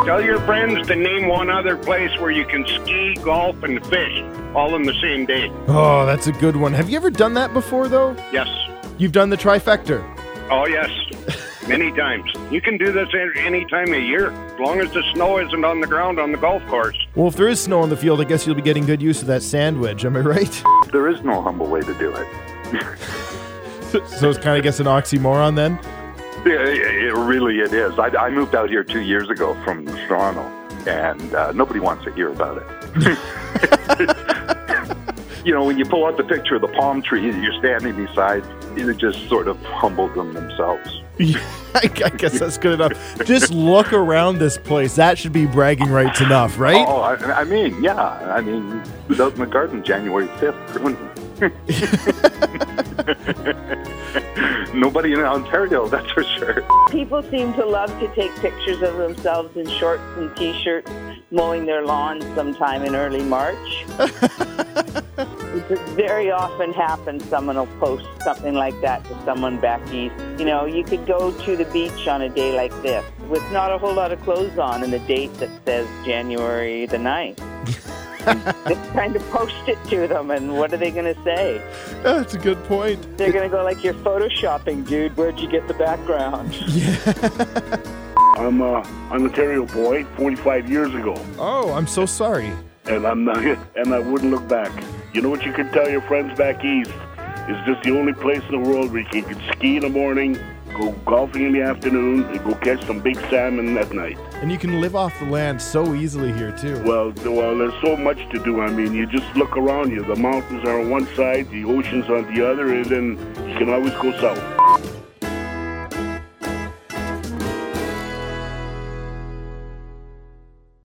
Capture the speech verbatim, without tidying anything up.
Tell your friends to name one other place where you can ski, golf, and fish all in the same day. Oh, that's a good one. Have you ever done that before, though? Yes. You've done the trifecta? Oh, yes. Many times. You can do this any time of year, as long as the snow isn't on the ground on the golf course. Well, if there is snow on the field, I guess you'll be getting good use of that sandwich. Am I right? There is no humble way to do it. So it's kind of, I guess, an oxymoron then? Yeah, it really it is. I, I moved out here two years ago from Toronto, and uh, nobody wants to hear about it. You know, when you pull out the picture of the palm tree that you're standing beside, it just sort of humbled them themselves. Yeah, I, I guess that's good enough. Just look around this place. That should be bragging rights enough, right? Oh, I, I mean, yeah. I mean, out in the garden January fifth. Nobody in Ontario, that's for sure. People seem to love to take pictures of themselves in shorts and T-shirts mowing their lawns sometime in early March. It very often happens someone will post something like that to someone back east. You know, you could go to the beach on a day like this with not a whole lot of clothes on and the date that says January the ninth. Just kind of post it to them, and what are they going to say? That's a good point. They're going to go like, you're photoshopping, dude. Where'd you get the background? Yeah. I'm a, an Ontario boy, forty-five years ago. Oh, I'm so sorry. And I'm not, and I wouldn't look back. You know what you can tell your friends back east? It's just the only place in the world where you can ski in the morning, go golfing in the afternoon, and go catch some big salmon at night. And you can live off the land so easily here, too. Well, well, there's so much to do. I mean, you just look around you. The mountains are on one side, the ocean's on the other, and then you can always go south.